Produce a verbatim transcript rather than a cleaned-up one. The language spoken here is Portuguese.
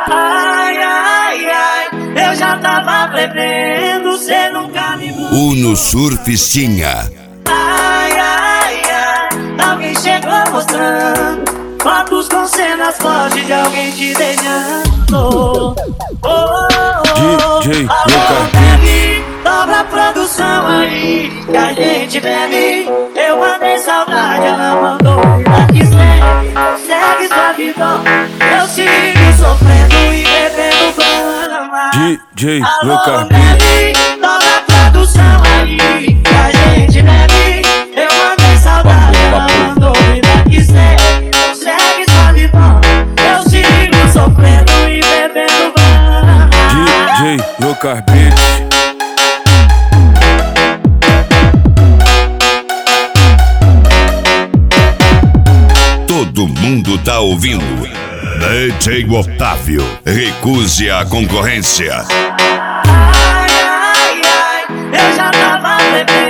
Ai, ai, ai, eu já tava bebendo, cê nunca me viu. Uno Surfistinha. Ai, ai, ai, alguém chegou mostrando fotos com cenas fortes de alguém te beijando. Oh, oh, oh, D J alô, bebe, dobra a produção aí, que a gente bebe. Eu mandei saudade, ela mandou vida que segue. Segue sua vida, eu sigo sofrendo e bebendo brama. D J Alô, bebe, dobra a produção aí, que a gente bebe. Eu mandei saudade, ela mandou vida que segue. Segue sua vida, eu sigo sofrendo e bebendo brama. D J Lucas Beats. Todo mundo tá ouvindo. D J Otávio, recuse a concorrência. Ai, ai, ai, eu já tava bebendo.